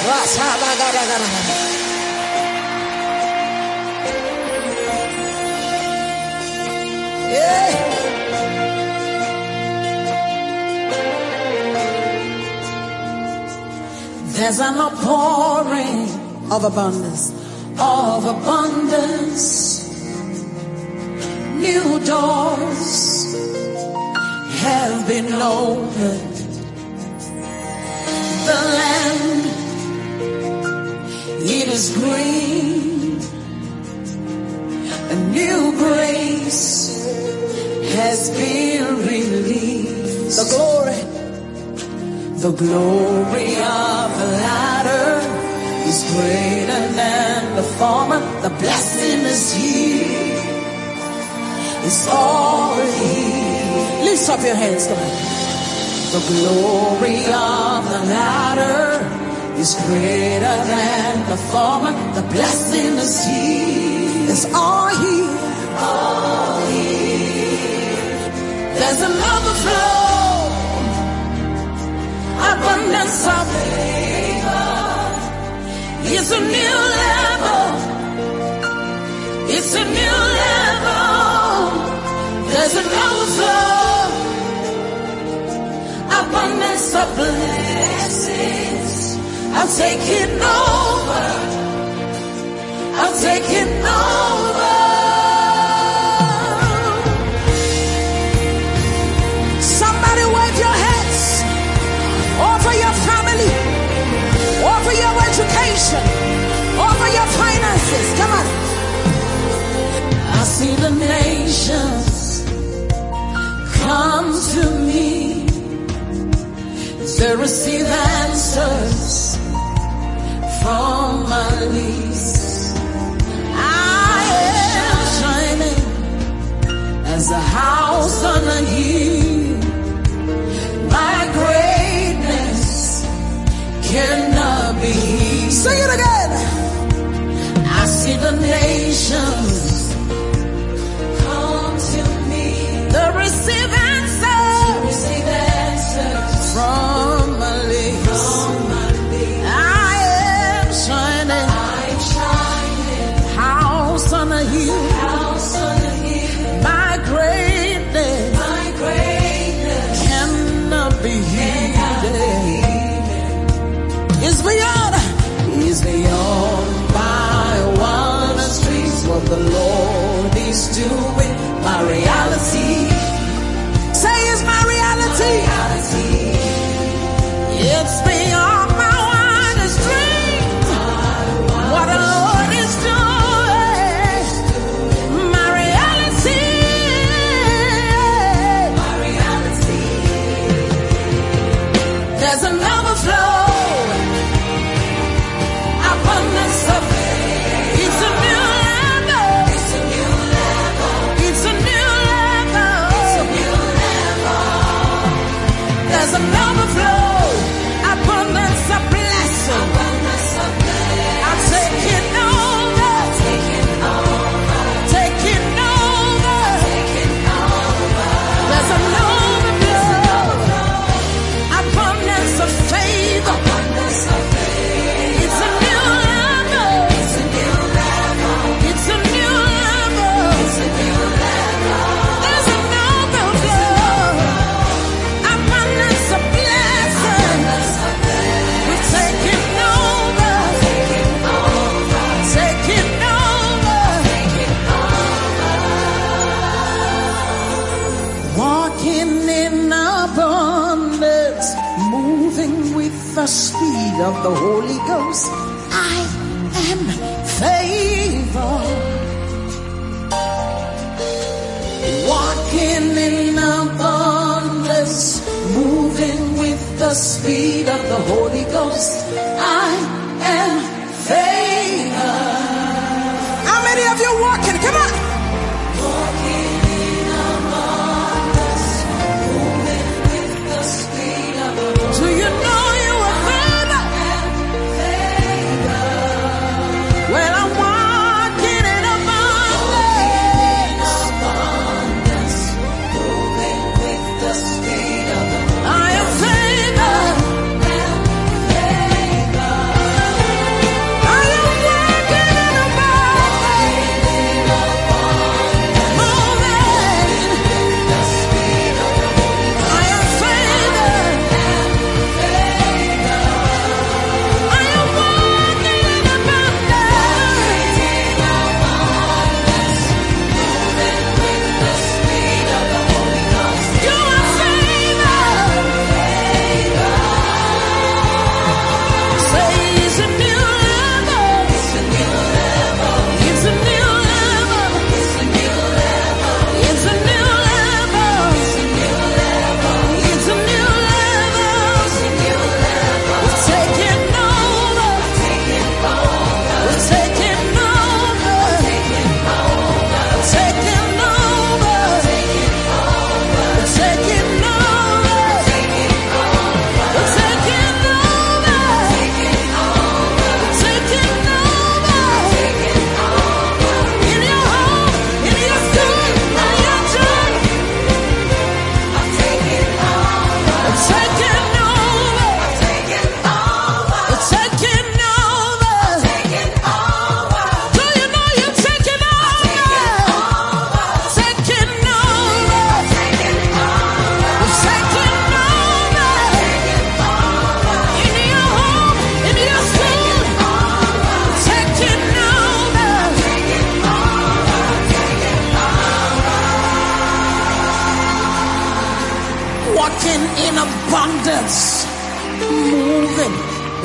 Yeah. There's an outpouring of abundance, New doors have been opened. The land, it is green. A new grace has been released. The glory of the latter is greater than the former. The blessing is here. It's all here. Lift up your hands, come on. The glory of the latter is greater than the former. The blessing is here. It's all here. All here. There's an overflow, abundance of favor. It's a new level. It's a new level. There's an overflow, abundance of blessings. I'll take it over. I'll take it over. Somebody wave your hands over your family, over your education, over your finances. Come on. I see the nations come to me. They receive answers from my lease. I am shining as a house on a hill. My greatness cannot be hid. Sing it again. I see the nations come to me. They receive answers from my lips. I am shining, house on a hill. My greatness cannot be hidden. It's beyond my wildest dreams. What the Lord is doing, my reality. Say it's my reality. It's beyond my wildest dreams. What the Lord is doing, my reality. There's an overflow, abundance of faith. It's a new level. It's a new level. It's a new level. It's a new level. There's an overflow, abundance of blessing. I'll take it over. Take it over. Take it over. Take it over. There's an overflow, abundance of favor. Abundance of faith. It's a new level. It's a new level. It's a new level. It's a new level. There's an overflow, abundance of blessing. We're taking over. Taking over. Taking over. Taking over. Walking in abundance, moving with the speed of the Holy Ghost. I am favored. Walking in abundance, moving with the speed of the Holy Ghost. I am favored. How many of you walking? Come on. Walking in abundance, moving with the speed of the Holy Ghost. Do you know you are favored? Well, I'm walking in abundance, moving with the speed of the Holy Ghost. I am favored.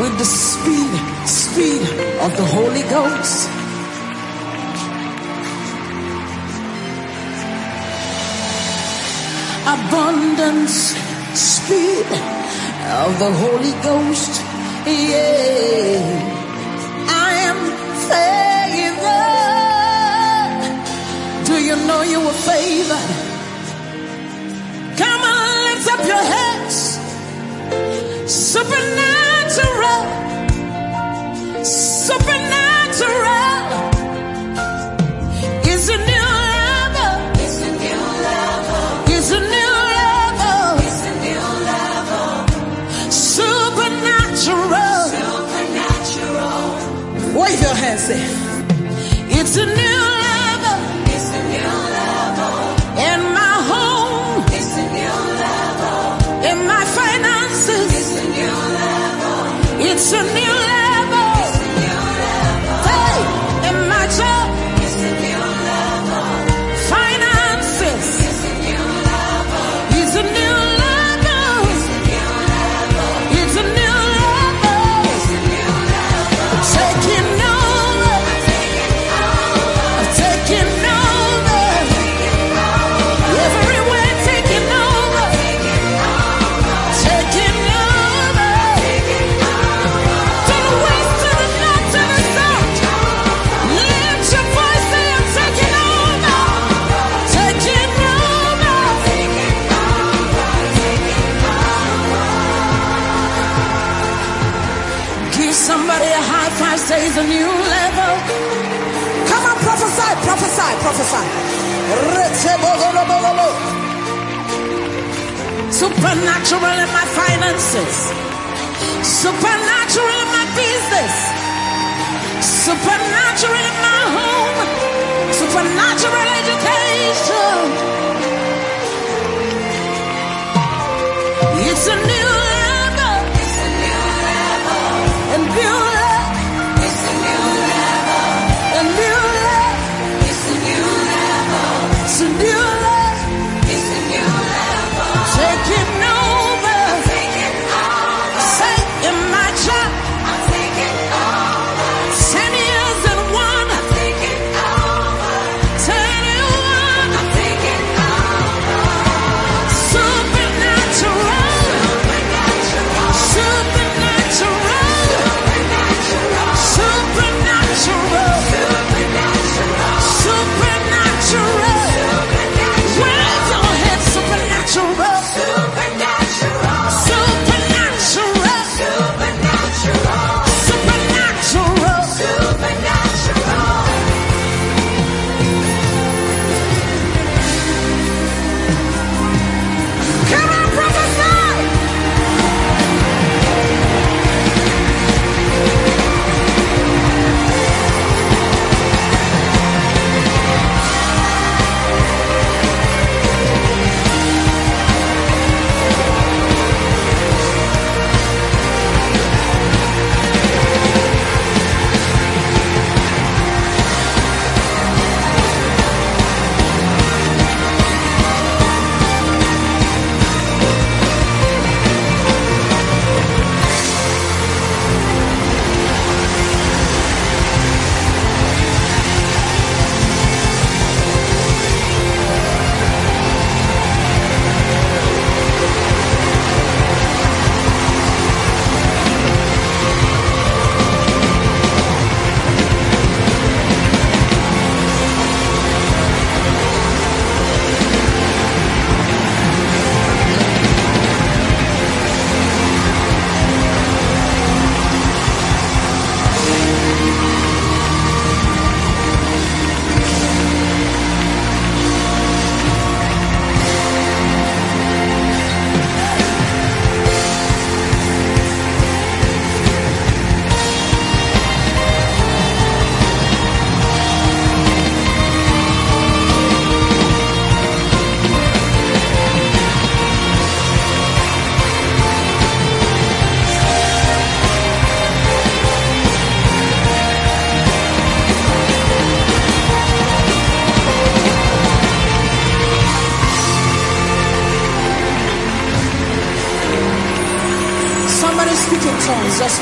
with the speed of the Holy Ghost. Abundance, speed of the Holy Ghost. Yeah, I am favored. Do you know you were favored? Come on, lift up your heads. Supernatural, supernatural is a new level. It's a new level. It's a new level. It's a new level. Supernatural. Supernatural. Wave your hands there. It's a new level. It's a new level. In my home. It's a new level. In my finances. It's a new level. It's a new level. It's a new level. Hey, in my job. It's a new level. Finances. It's a new level. It's a new level. It's a new level. It's a new level. It's a new level. Taking over. I'm taking over. Everywhere taking over. Taking over. To the west, to the north, to the south. Lift your voice, say I'm taking over. Taking over. Give somebody a high five, say it's a new level. Come on, prophesy, prophesy, prophesy. Supernatural in my finances. Supernatural in my business. Supernatural in my home. Supernatural education. It's a new level. It's a new level. And new level. It's a new level. And new level. It's a new level. It's a new level. It's a new level. Taking over. Taking over. Say in my job. I'm taking over. 10 years and 1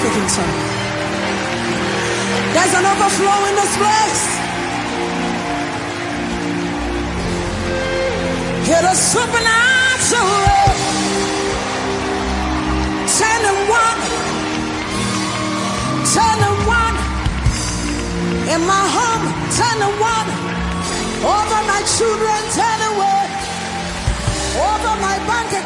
speaking tongue. There's an overflow in this place. Get a supernatural 10 and 1, 10 and 1 in my home, 10 and 1 over my children, 10 and 1 over my bank